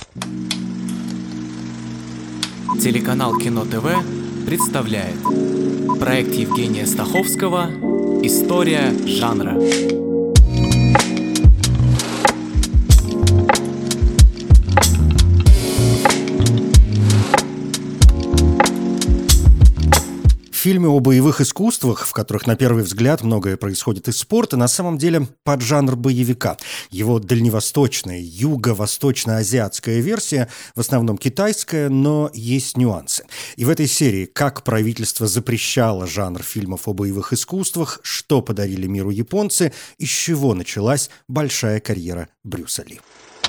Телеканал Кино ТВ представляет проект Евгения Стаховского «История жанра». Фильмы о боевых искусствах, в которых на первый взгляд многое происходит из спорта, на самом деле поджанр боевика. Его дальневосточная, юго-восточно-азиатская версия, в основном китайская, но есть нюансы. И в этой серии «Как правительство запрещало жанр фильмов о боевых искусствах», что подарили миру японцы, из чего началась большая карьера Брюса Ли.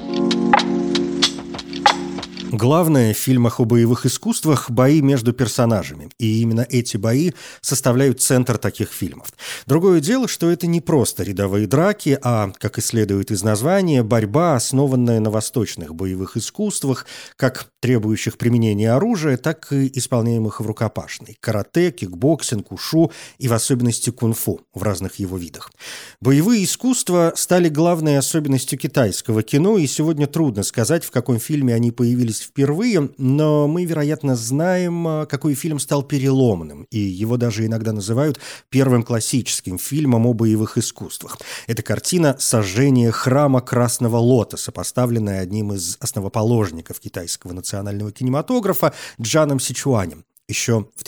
Главное в фильмах о боевых искусствах – бои между персонажами. И именно эти бои составляют центр таких фильмов. Другое дело, что это не просто рядовые драки, а, как и следует из названия, борьба, основанная на восточных боевых искусствах, как требующих применения оружия, так и исполняемых в рукопашной – карате, кикбоксинг, ушу и в особенности кунг-фу в разных его видах. Боевые искусства стали главной особенностью китайского кино, и сегодня трудно сказать, в каком фильме они появились впервые, но мы, вероятно, знаем, какой фильм стал переломным, и его даже иногда называют первым классическим фильмом о боевых искусствах. Это картина «Сожжение храма Красного Лотоса», поставленная одним из основоположников китайского национального кинематографа Чжаном Сичуанем. Еще в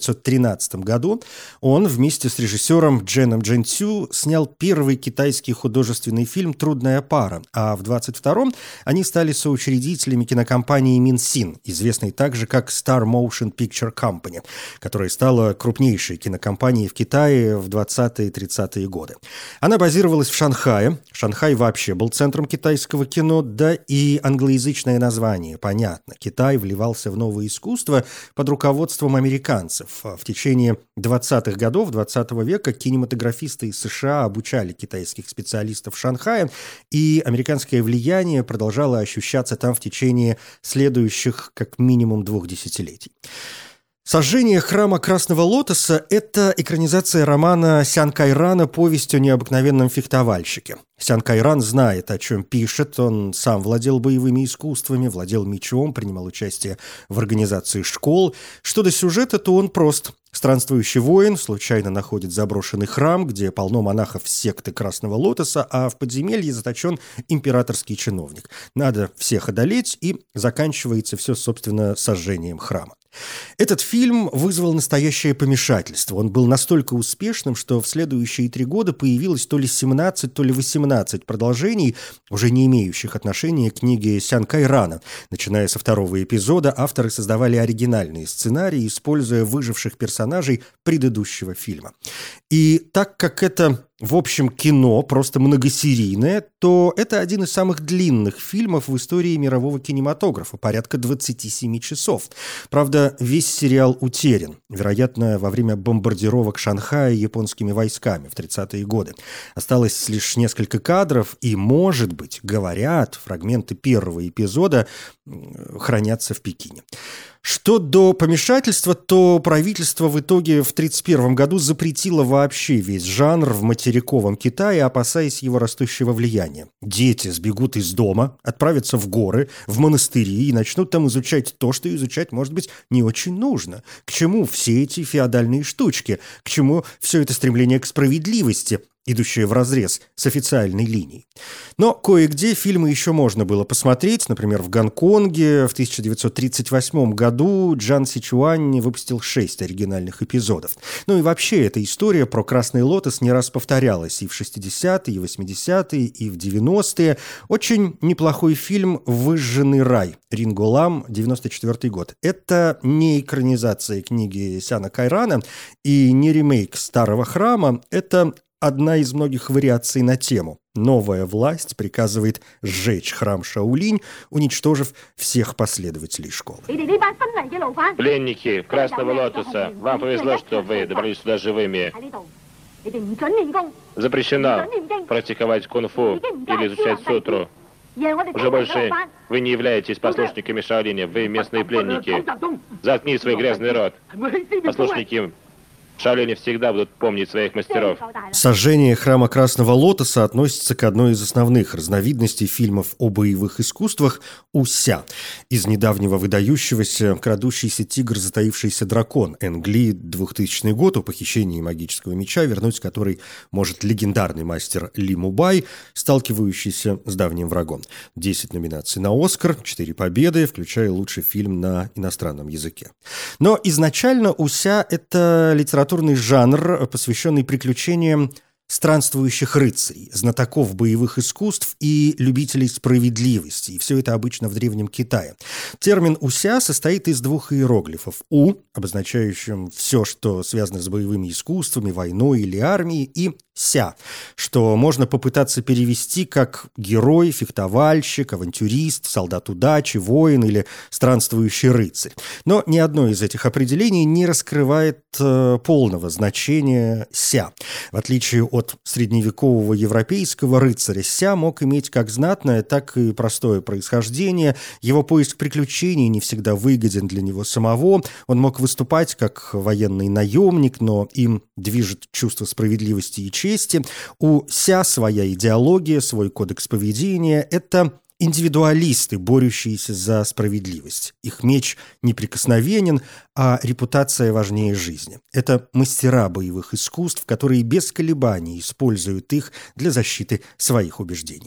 1913 году он вместе с режиссером Чжэном Чжэньцю снял первый китайский художественный фильм «Трудная пара», а в 1922-м они стали соучредителями кинокомпании Минсин, известной также как Star Motion Picture Company, которая стала крупнейшей кинокомпанией в Китае в 20-е и 30-е годы. Она базировалась в Шанхае. Шанхай вообще был центром китайского кино, да и англоязычное название, понятно. Китай вливался в новое искусство под руководством американцев. В течение 20-х годов 20 века кинематографисты из США обучали китайских специалистов в Шанхае, и американское влияние продолжало ощущаться там в течение следующих как минимум 2 десятилетий. «Сожжение храма Красного Лотоса» – это экранизация романа Сян Кайрана «Повесть о необыкновенном фехтовальщике». Сян Кайран знает, о чем пишет. Он сам владел боевыми искусствами, владел мечом, принимал участие в организации школ. Что до сюжета, то он прост. Странствующий воин случайно находит заброшенный храм, где полно монахов секты Красного Лотоса, а в подземелье заточен императорский чиновник. Надо всех одолеть, и заканчивается все, собственно, сожжением храма. Этот фильм вызвал настоящее помешательство. Он был настолько успешным, что в следующие 3 года появилось то ли 17, то ли 18 продолжений, уже не имеющих отношения к книге Сян Кайрана. Начиная со 2-го эпизода, авторы создавали оригинальные сценарии, используя выживших персонажей предыдущего фильма. И так как это, в общем, кино просто многосерийное, то это один из самых длинных фильмов в истории мирового кинематографа, порядка 27 часов. Правда, весь сериал утерян, вероятно, во время бомбардировок Шанхая японскими войсками в 30-е годы. Осталось лишь несколько кадров, и, может быть, говорят, фрагменты 1-го эпизода хранятся в Пекине. Что до помешательства, то правительство в итоге в 1931 году запретило вообще весь жанр в материковом Китае, опасаясь его растущего влияния. Дети сбегут из дома, отправятся в горы, в монастыри и начнут там изучать то, что изучать, может быть, не очень нужно. К чему все эти феодальные штучки? К чему все это стремление к справедливости, идущее вразрез с официальной линией? Но кое-где фильмы еще можно было посмотреть. Например, в Гонконге в 1938 году Чжан Сичуань выпустил 6 оригинальных эпизодов. Ну и вообще, эта история про Красный Лотос не раз повторялась и в 60-е, и в 80-е, и в 90-е. Очень неплохой фильм «Выжженный рай» Ринго Лам, 94 год. Это не экранизация книги Сяна Кайрана и не ремейк «Старого храма». Это одна из многих вариаций на тему. Новая власть приказывает сжечь храм Шаолинь, уничтожив всех последователей школы. Пленники Красного Лотоса, вам повезло, что вы добрались сюда живыми. Запрещено практиковать кунг-фу или изучать сутру. Уже больше вы не являетесь послушниками Шаолиня, вы местные пленники. Заткни свой грязный рот. Послушники Шаолини всегда будут помнить своих мастеров. Сожжение храма Красного Лотоса относится к одной из основных разновидностей фильмов о боевых искусствах «Уся». Из недавнего выдающегося «Крадущийся тигр, затаившийся дракон» Энг Ли, 2000 год, о похищении магического меча, вернуть который может легендарный мастер Ли Мубай, сталкивающийся с давним врагом. 10 номинаций на «Оскар», 4 победы, включая лучший фильм на иностранном языке. Но изначально «Уся» — это литературный жанр, посвященный приключениям странствующих рыцарей, знатоков боевых искусств и любителей справедливости. И все это обычно в Древнем Китае. Термин «уся» состоит из двух иероглифов. «У», обозначающим все, что связано с боевыми искусствами, войной или армией, и «ся», что можно попытаться перевести как герой, фехтовальщик, авантюрист, солдат удачи, воин или странствующий рыцарь. Но ни одно из этих определений не раскрывает полного значения «ся». В отличие от средневекового европейского рыцаря, ся мог иметь как знатное, так и простое происхождение. Его поиск приключений не всегда выгоден для него самого. Он мог выступать как военный наемник, но им движет чувство справедливости и чести. У ся своя идеология, свой кодекс поведения. Это индивидуалисты, борющиеся за справедливость. Их меч неприкосновенен, а репутация важнее жизни. Это мастера боевых искусств, которые без колебаний используют их для защиты своих убеждений.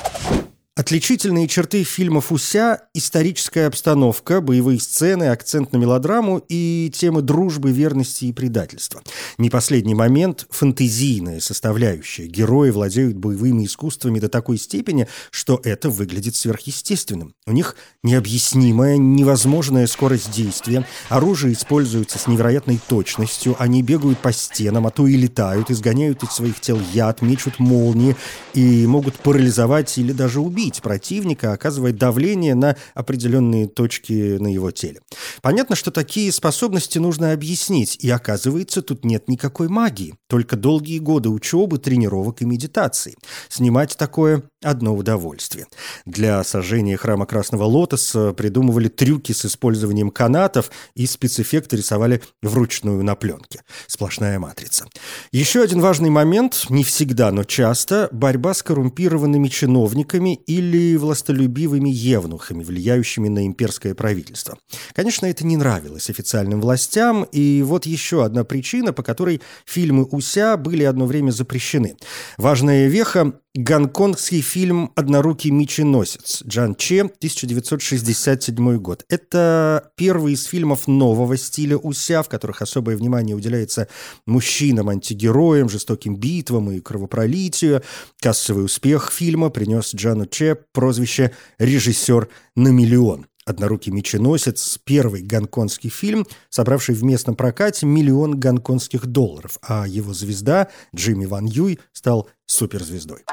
Отличительные черты фильмов «Уся» – историческая обстановка, боевые сцены, акцент на мелодраму и темы дружбы, верности и предательства. Не последний момент – фэнтезийная составляющая. Герои владеют боевыми искусствами до такой степени, что это выглядит сверхъестественным. У них необъяснимая, невозможная скорость действия, оружие используется с невероятной точностью, они бегают по стенам, а то и летают, изгоняют из своих тел яд, мечут молнии и могут парализовать или даже убить противника, оказывает давление на определенные точки на его теле. Понятно, что такие способности нужно объяснить, и оказывается, тут нет никакой магии, только долгие годы учебы, тренировок и медитаций. Снимать такое – одно удовольствие. Для сожжения храма Красного Лотоса придумывали трюки с использованием канатов и спецэффекты рисовали вручную на пленке. Сплошная матрица. Еще один важный момент, не всегда, но часто – борьба с коррумпированными чиновниками или властолюбивыми евнухами, влияющими на имперское правительство. Конечно, это не нравилось официальным властям, и вот еще одна причина, по которой фильмы «Уся» были одно время запрещены. Важная веха – гонконгский фильм «Однорукий меченосец» Джан Че, 1967 год. Это первый из фильмов нового стиля «Уся», в которых особое внимание уделяется мужчинам-антигероям, жестоким битвам и кровопролитию. Кассовый успех фильма принес Джану Че прозвище «Режиссер на миллион». «Однорукий меченосец» – первый гонконгский фильм, собравший в местном прокате $1 миллион гонконгских долларов, а его звезда Джимми Ван Юй стал суперзвездой.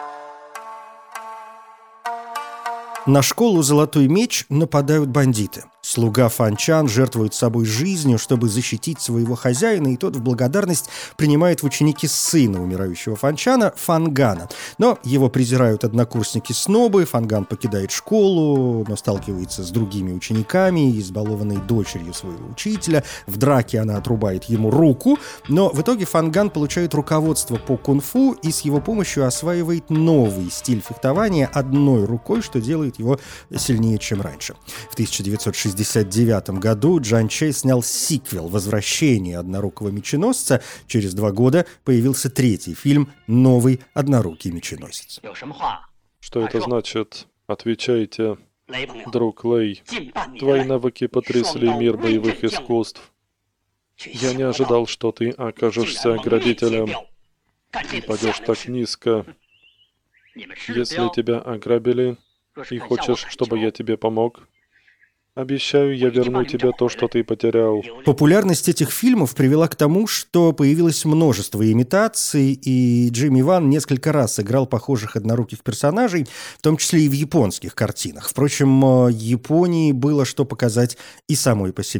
На школу «Золотой меч» нападают бандиты. Слуга Фан Чан жертвует собой жизнью, чтобы защитить своего хозяина, и тот в благодарность принимает в ученики сына умирающего Фан Чана, Фан Гана. Но его презирают однокурсники-снобы, Фан Ган покидает школу, но сталкивается с другими учениками, избалованной дочерью своего учителя. В драке она отрубает ему руку, но в итоге Фан Ган получает руководство по кунг-фу и с его помощью осваивает новый стиль фехтования одной рукой, что делает его сильнее, чем раньше. В 1969 году Джан Че снял сиквел «Возвращение однорукого меченосца». Через 2 года появился третий фильм «Новый однорукий меченосец». Что это значит? Отвечайте, друг Лэй. Твои навыки потрясли мир боевых искусств. Я не ожидал, что ты окажешься грабителем и пойдешь так низко. Если тебя ограбили и хочешь, чтобы я тебе помог, обещаю, я верну тебе то, что ты потерял. Популярность этих фильмов привела к тому, что появилось множество имитаций, и Джимми Ван несколько раз играл похожих одноруких персонажей, в том числе и в японских картинах. Впрочем, Японии было что показать и самой по себе.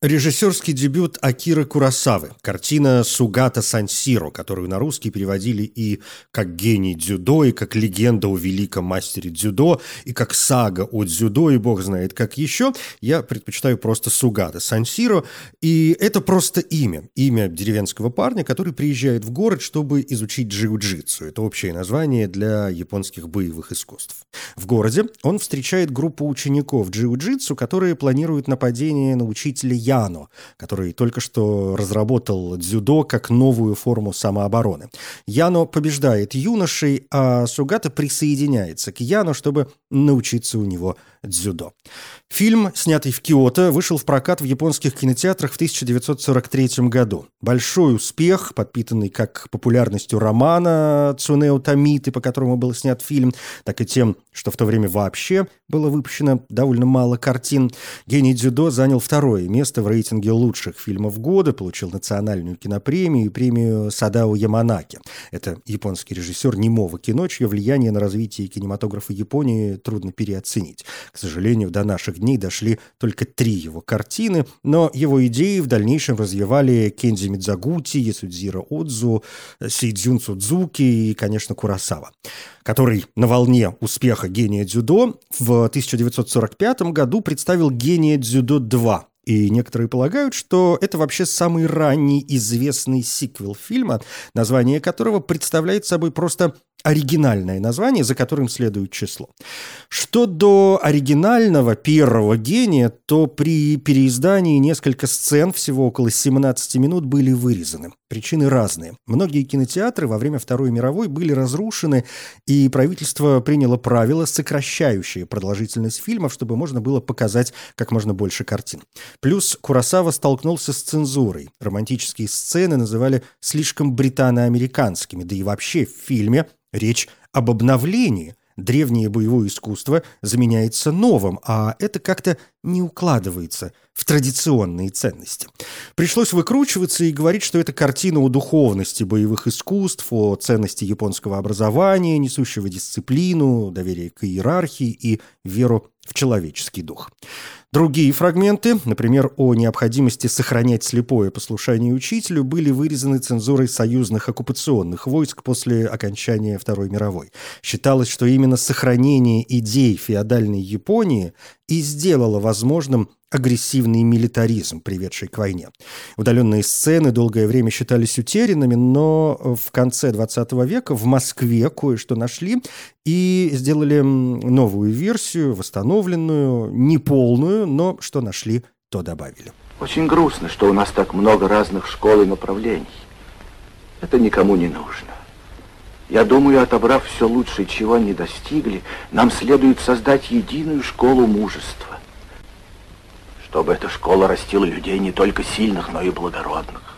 Режиссерский дебют Акиры Куросавы. Картина «Сугата Сансиро», которую на русский переводили и как «Гений дзюдо», и как «Легенда о великом мастере дзюдо», и как «Сага о дзюдо», и бог знает как еще. Я предпочитаю просто «Сугата Сансиро». И это просто имя. Имя деревенского парня, который приезжает в город, чтобы изучить джиу-джитсу. Это общее название для японских боевых искусств. В городе он встречает группу учеников джиу-джитсу, которые планируют нападение на учителя Яно, который только что разработал дзюдо как новую форму самообороны. Яно побеждает юношей, а Сугата присоединяется к Яно, чтобы научиться у него дзюдо. Фильм, снятый в Киото, вышел в прокат в японских кинотеатрах в 1943 году. Большой успех, подпитанный как популярностью романа Цунео Томиты, по которому был снят фильм, так и тем, что в то время вообще было выпущено довольно мало картин. «Гений дзюдо» занял второе место в рейтинге лучших фильмов года, получил национальную кинопремию и премию Садао Яманаки. Это японский режиссер немого кино, чье влияние на развитие кинематографа Японии трудно переоценить. К сожалению, до наших дней дошли только 3 его картины, но его идеи в дальнейшем развивали Кензи Мидзагути, Ясудзиро Одзу, Сейдзюн Судзуки и, конечно, Куросава, который на волне успеха «Гения дзюдо» в 1945 году представил «Гения дзюдо 2». И некоторые полагают, что это вообще самый ранний известный сиквел фильма, название которого представляет собой просто оригинальное название, за которым следует число. Что до оригинального первого «Гения», то при переиздании несколько сцен, всего около 17 минут, были вырезаны. Причины разные. Многие кинотеатры во время Второй мировой были разрушены, и правительство приняло правила, сокращающие продолжительность фильмов, чтобы можно было показать как можно больше картин. Плюс Куросава столкнулся с цензурой. Романтические сцены называли слишком британо-американскими, да и вообще в фильме речь об обновлении. Древнее боевое искусство заменяется новым, а это как-то не укладывается в традиционные ценности. Пришлось выкручиваться и говорить, что это картина о духовности боевых искусств, о ценности японского образования, несущего дисциплину, доверие к иерархии и веру в человеческий дух. Другие фрагменты, например, о необходимости сохранять слепое послушание учителю, были вырезаны цензурой союзных оккупационных войск после окончания Второй мировой. Считалось, что именно сохранение идей феодальной Японии и сделало возможным агрессивный милитаризм, приведший к войне. Удаленные сцены долгое время считались утерянными, но в конце 20 века в Москве кое-что нашли и сделали новую версию, восстановленную, неполную, но что нашли, то добавили. Очень грустно, что у нас так много разных школ и направлений. Это никому не нужно. Я думаю, отобрав все лучшее, чего они достигли, нам следует создать единую школу мужества. Чтобы эта школа растила людей не только сильных, но и благородных.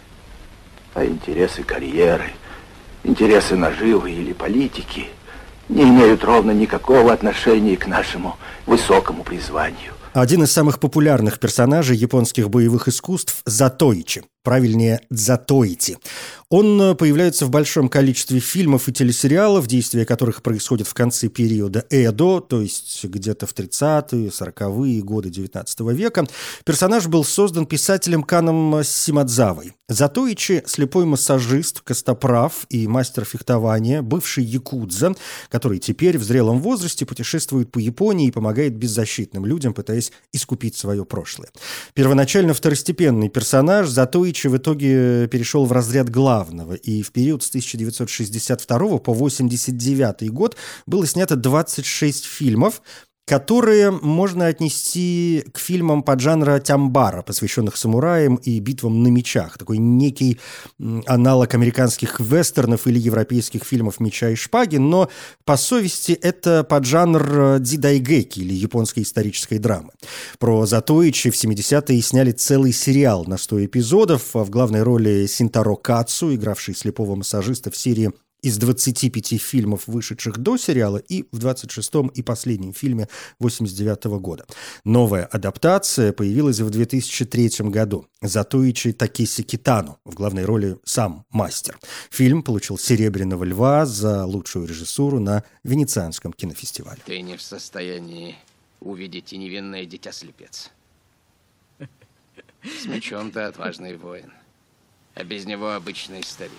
А интересы карьеры, интересы наживы или политики не имеют ровно никакого отношения к нашему высокому призванию. Один из самых популярных персонажей японских боевых искусств – Затоичи. Правильнее, Дзатоити. Он появляется в большом количестве фильмов и телесериалов, действия которых происходят в конце периода Эдо, то есть где-то в 30-е, 40-е годы XIX века. Персонаж был создан писателем Каном Симадзавой. Затоичи – слепой массажист, костоправ и мастер фехтования, бывший якудза, который теперь в зрелом возрасте путешествует по Японии и помогает беззащитным людям, пытаясь искупить свое прошлое. Первоначально второстепенный персонаж Затоичи в итоге перешел в разряд главного, и в период с 1962 по 1989 год было снято 26 фильмов, которые можно отнести к фильмам поджанра тямбара, посвященных самураям и битвам на мечах. Такой некий аналог американских вестернов или европейских фильмов «Меча и шпаги», но по совести это поджанр дзидайгэки или японской исторической драмы. Про Затоичи в 70-е сняли целый сериал на 100 эпизодов, в главной роли Синтаро Кацу, игравший слепого массажиста в серии из 25 фильмов, вышедших до сериала, и в 26-м и последнем фильме 1989 года. Новая адаптация появилась в 2003 году. Затоичи Такеси Китано, в главной роли сам мастер. Фильм получил «Серебряного льва» за лучшую режиссуру на Венецианском кинофестивале. Ты не в состоянии увидеть и невинное дитя-слепец. С мечом ты отважный воин, а без него обычный старик.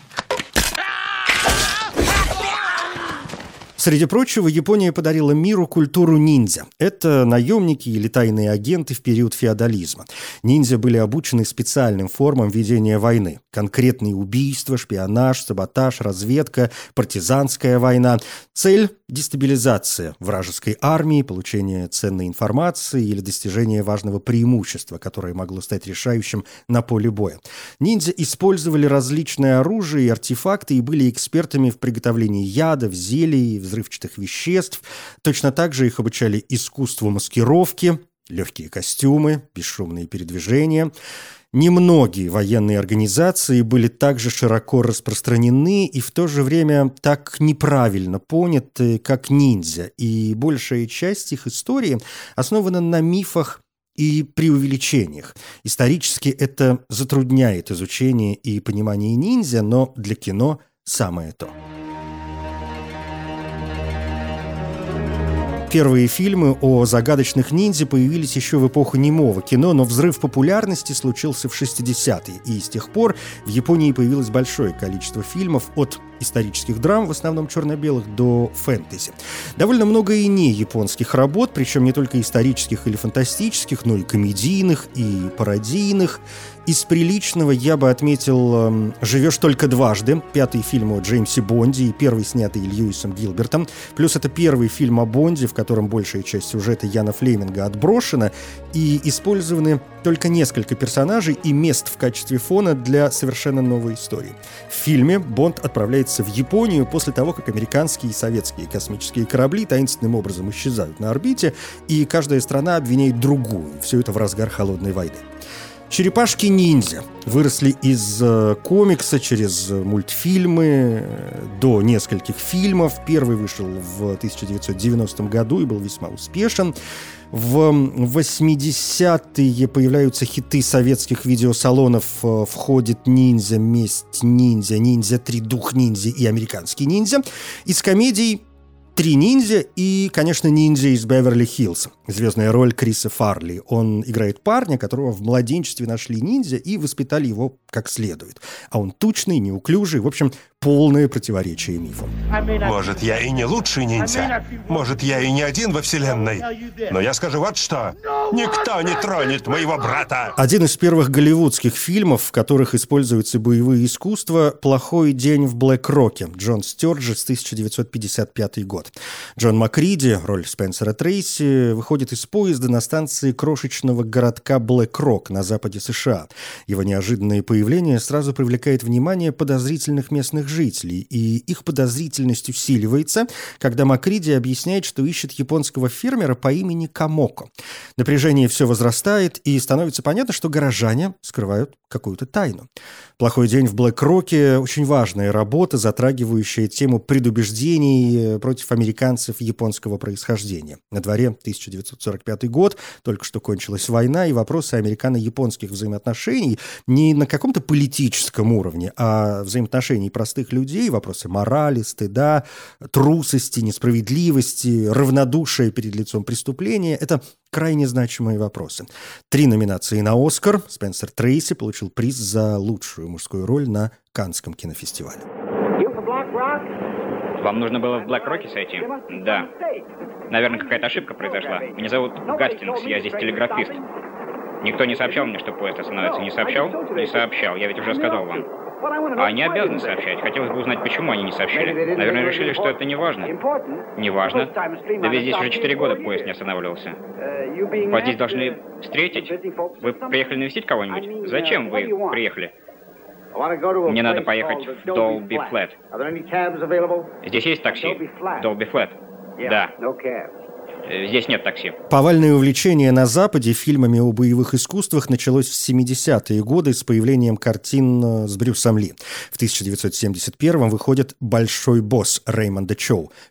Среди прочего, Япония подарила миру культуру ниндзя. Это наемники или тайные агенты в период феодализма. Ниндзя были обучены специальным формам ведения войны. Конкретные убийства, шпионаж, саботаж, разведка, партизанская война. Цель – дестабилизация вражеской армии, получение ценной информации или достижение важного преимущества, которое могло стать решающим на поле боя. Ниндзя использовали различные оружия и артефакты и были экспертами в приготовлении ядов, зелий, взрывчатых веществ. Точно так же их обучали искусству маскировки, легкие костюмы, бесшумные передвижения. Немногие военные организации были также широко распространены и в то же время так неправильно поняты, как ниндзя. И большая часть их истории основана на мифах и преувеличениях. Исторически это затрудняет изучение и понимание ниндзя, но для кино самое то. Первые фильмы о загадочных ниндзя появились еще в эпоху немого кино, но взрыв популярности случился в 60-е, и с тех пор в Японии появилось большое количество фильмов от исторических драм, в основном черно-белых, до фэнтези. Довольно много и не японских работ, причем не только исторических или фантастических, но и комедийных, и пародийных. Из приличного я бы отметил «Живешь только дважды», пятый фильм о Джеймсе Бонде и первый, снятый Льюисом Гилбертом. Плюс это первый фильм о Бонде, в котором большая часть сюжета Яна Флеминга отброшена, и использованы только несколько персонажей и мест в качестве фона для совершенно новой истории. В фильме Бонд отправляется в Японию после того, как американские и советские космические корабли таинственным образом исчезают на орбите, и каждая страна обвиняет другую. Все это в разгар холодной войны. «Черепашки-ниндзя» выросли из комикса через мультфильмы до нескольких фильмов. Первый вышел в 1990 году и был весьма успешен. В 80-е появляются хиты советских видеосалонов «Входит ниндзя», «Месть ниндзя», «Ниндзя 3», «Дух ниндзя» и «Американский ниндзя». Из комедий «Три ниндзя» и, конечно, «Ниндзя из Беверли-Хиллз». Звездная роль Криса Фарли. Он играет парня, которого в младенчестве нашли ниндзя и воспитали его как следует. А он тучный, неуклюжий, в общем, полное противоречие мифам. Может, я и не лучший ниндзя. Может, я и не один во вселенной. Но я скажу вот что. Никто не тронет моего брата. Один из первых голливудских фильмов, в которых используются боевые искусства, «Плохой день в Блэк-Роке». Джон Стёрджес, 1955 год. Джон Макриди, роль Спенсера Трейси, выходит из поезда на станции крошечного городка Блэк-Рок на западе США. Его неожиданное появление сразу привлекает внимание подозрительных местных жителей, и их подозрительность усиливается, когда Макриди объясняет, что ищет японского фермера по имени Камоко. Напряжение все возрастает, и становится понятно, что горожане скрывают какую-то тайну. «Плохой день в Блэк-Роке» — очень важная работа, затрагивающая тему предубеждений против американцев японского происхождения. На дворе 1945 год, только что кончилась война, и вопросы американо-японских взаимоотношений не на каком-то политическом уровне, а взаимоотношений простых людей, вопросы морали, стыда, трусости, несправедливости, равнодушия перед лицом преступления — это крайне значимые вопросы. 3 номинации на «Оскар». Спенсер Трейси получил приз за лучшую мужскую роль на Каннском кинофестивале. Вам нужно было в Блэк-Роке сойти? Да. Наверное, какая-то ошибка произошла. Меня зовут Гастингс, я здесь телеграфист. Никто не сообщал мне, что поезд остановится. Не сообщал? Не сообщал, я ведь уже сказал вам. А они обязаны сообщать. Хотелось бы узнать, почему они не сообщили. Наверное, решили, что это не важно. Не важно. Да ведь здесь уже 4 года поезд не останавливался. Вас здесь должны встретить. Вы приехали навестить кого-нибудь? Зачем вы приехали? Мне надо поехать в Долби Флэт. Здесь есть такси? Долби Флэт? Да. Здесь нет такси. Повальное увлечение на Западе фильмами о боевых искусствах началось в 70-е годы с появлением картин с Брюсом Ли. В 1971-м выходит «Большой босс» Реймонда Чоу.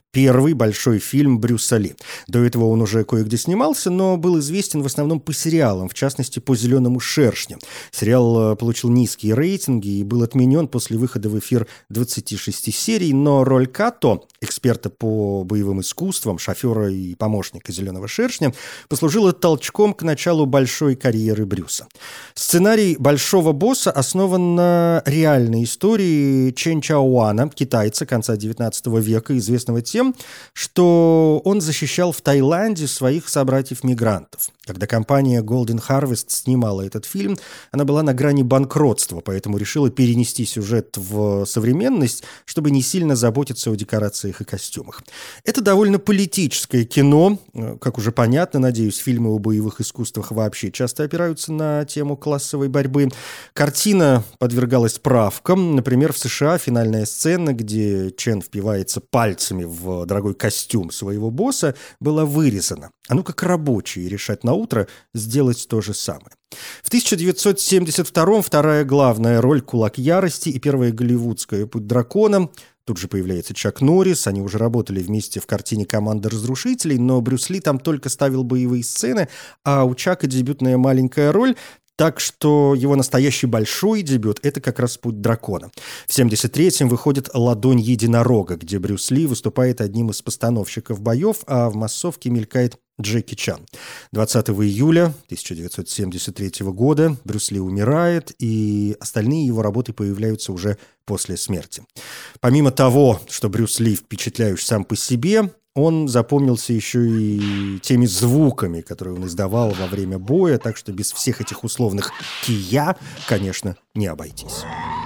Первый большой фильм Брюса Ли. До этого он уже кое-где снимался, но был известен в основном по сериалам, в частности, по «Зеленому шершню». Сериал получил низкие рейтинги и был отменен после выхода в эфир 26 серий, но роль Като, эксперта по боевым искусствам, шофера и помощника «Зеленого шершня», послужила толчком к началу большой карьеры Брюса. Сценарий «Большого босса» основан на реальной истории Чен Чаоуана, китайца конца XIX века, известного тем, что он защищал в Таиланде своих собратьев-мигрантов. Когда компания Golden Harvest снимала этот фильм, она была на грани банкротства, поэтому решила перенести сюжет в современность, чтобы не сильно заботиться о декорациях и костюмах. Это довольно политическое кино. Как уже понятно, надеюсь, фильмы о боевых искусствах вообще часто опираются на тему классовой борьбы. Картина подвергалась правкам. Например, в США финальная сцена, где Чен впивается пальцами в дорогой костюм своего босса, была вырезана. А ну как рабочие решать на утро сделать то же самое. В 1972-м вторая главная роль «Кулак ярости» и первая голливудская «Путь дракона». Тут же появляется Чак Норрис, они уже работали вместе в картине «Команда разрушителей», но Брюс Ли там только ставил боевые сцены, а у Чака дебютная маленькая роль. Так что его настоящий большой дебют – это как раз «Путь дракона». В 1973-м выходит «Ладонь единорога», где Брюс Ли выступает одним из постановщиков боев, а в массовке мелькает Джеки Чан. 20 июля 1973 года Брюс Ли умирает, и остальные его работы появляются уже после смерти. Помимо того, что Брюс Ли впечатляющий сам по себе, он запомнился еще и теми звуками, которые он издавал во время боя, так что без всех этих условных «кия», конечно, не обойтись.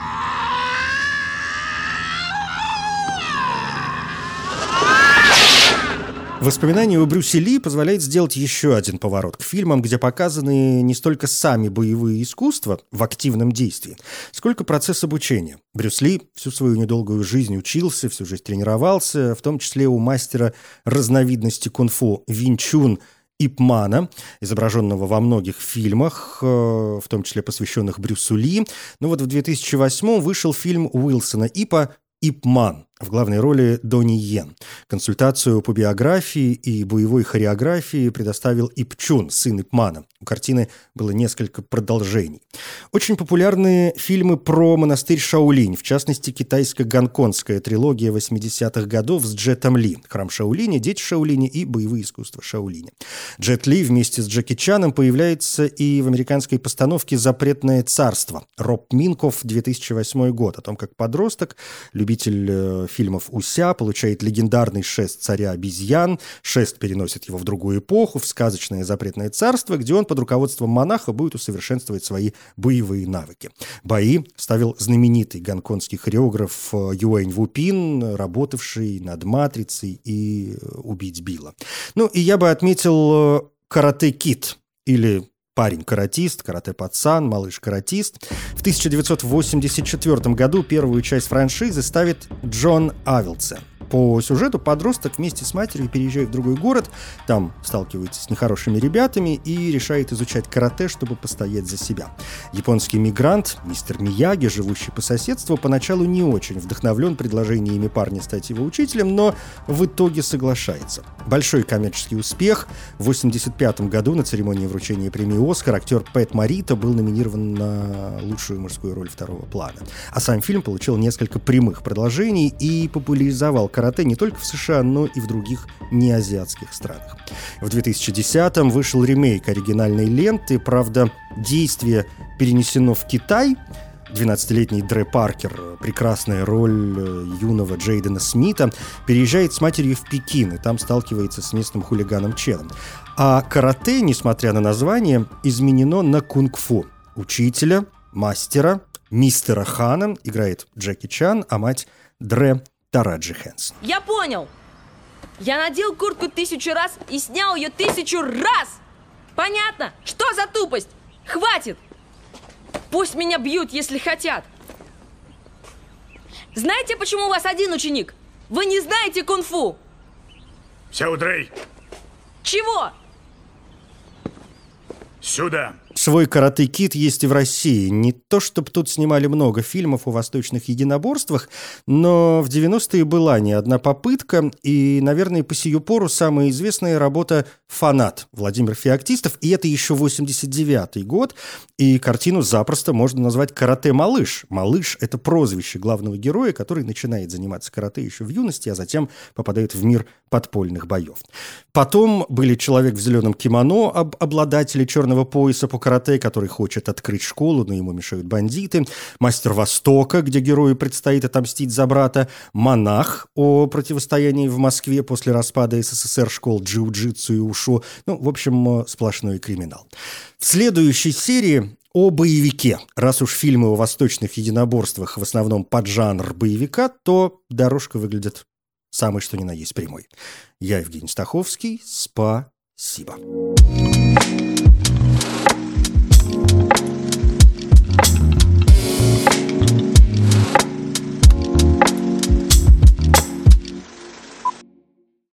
Воспоминания о Брюсе Ли позволяет сделать еще один поворот к фильмам, где показаны не столько сами боевые искусства в активном действии, сколько процесс обучения. Брюс Ли всю свою недолгую жизнь учился, всю жизнь тренировался, в том числе у мастера разновидности кунг-фу Вин Чун Ип Мана, изображенного во многих фильмах, в том числе посвященных Брюсу Ли. Но вот в 2008-м вышел фильм Уилсона Ипа «Ип Ман». В главной роли Донни Йен. Консультацию по биографии и боевой хореографии предоставил Ип Чун, сын Ип Мана. У картины было несколько продолжений. Очень популярны фильмы про монастырь Шаолинь, в частности, китайско-гонконгская трилогия 80-х годов с Джетом Ли. «Храм Шаолиня», «Дети Шаолиня» и «Боевые искусства Шаолиня». Джет Ли вместе с Джеки Чаном появляется и в американской постановке «Запретное царство». Роб Минков, 2008 год, о том, как подросток, любитель фильмов «Уся», получает легендарный шест царя обезьян. Шест переносит его в другую эпоху, в сказочное запретное царство, где он под руководством монаха будет усовершенствовать свои боевые навыки. Бои ставил знаменитый гонконгский хореограф Юэнь Вупин, работавший над «Матрицей» и «Убить Билла». Ну и я бы отметил «Карате Кид» или «Парень-каратист», «Карате-пацан», «Малыш-каратист». В 1984 году первую часть франшизы ставит Джон Авилдсен. По сюжету подросток вместе с матерью переезжает в другой город, там сталкивается с нехорошими ребятами и решает изучать карате, чтобы постоять за себя. Японский мигрант, мистер Мияги, живущий по соседству, поначалу не очень вдохновлен предложениями парня стать его учителем, но в итоге соглашается. Большой коммерческий успех. В 1985 году на церемонии вручения премии «Оскар» актер Пэт Морито был номинирован на лучшую мужскую роль второго плана. А сам фильм получил несколько прямых продолжений и популяризовал карате не только в США, но и в других неазиатских странах. В 2010-м вышел ремейк оригинальной ленты, правда, действие перенесено в Китай. 12-летний Дре Паркер, прекрасная роль юного Джейдена Смита, переезжает с матерью в Пекин и там сталкивается с местным хулиганом Ченом. А карате, несмотря на название, изменено на кунг-фу. Учителя, мастера, мистера Хана играет Джеки Чан, а мать Дре Тараджи Хэнсон. Я понял! Я надел куртку 1000 раз и снял ее 1000 раз! Понятно? Что за тупость? Хватит! Пусть меня бьют, если хотят. Знаете, почему у вас один ученик? Вы не знаете кунг-фу. Сяо Дрэй! Чего? Сюда! свой «Карате Кид» есть и в России. Не то, чтобы тут снимали много фильмов о восточных единоборствах, но в 90-е была не одна попытка, и, наверное, по сию пору самая известная работа «Фанат» Владимир Феоктистов, и это еще 89-й год, и картину запросто можно назвать «Карате-малыш». «Малыш» — это прозвище главного героя, который начинает заниматься карате еще в юности, а затем попадает в мир подпольных боев. Потом были «Человек в зеленом кимоно», обладатели черного пояса по карате, который хочет открыть школу, но ему мешают бандиты, «Мастер Востока», где герою предстоит отомстить за брата, «Монах» о противостоянии в Москве после распада СССР школ джиу-джитсу и ушу. Ну, в общем, сплошной криминал. В следующей серии о боевике. Раз уж фильмы о восточных единоборствах в основном под жанр боевика, то дорожка выглядит самый что ни на есть прямой. Я Евгений Стаховский. Спасибо.